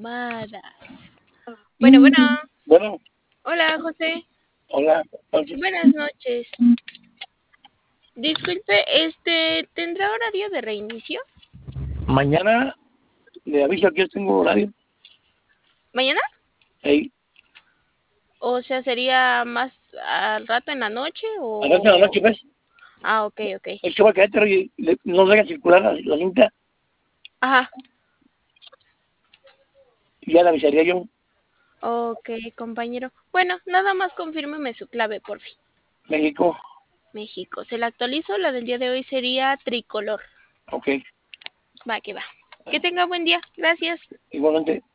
llamadas. Bueno, bueno. Bueno, Hola, José. hola. Entonces, Buenas noches. Disculpe, ¿tendrá horario de reinicio? mañana le aviso que yo tengo horario. ¿Mañana? Ahí, O sea, ¿sería más al rato en la noche a las 8 de la o...? noche, ¿ves? Ah, ok, ok. Es que va a quedar y no deja circular la cinta Ajá. y ya le avisaría yo. Ok, compañero. Bueno, nada más confírmeme su clave, por fin. México, México. Se la actualizo, la del día de hoy sería tricolor. ok. Va, que va. Que tenga buen día. Gracias. Igualmente.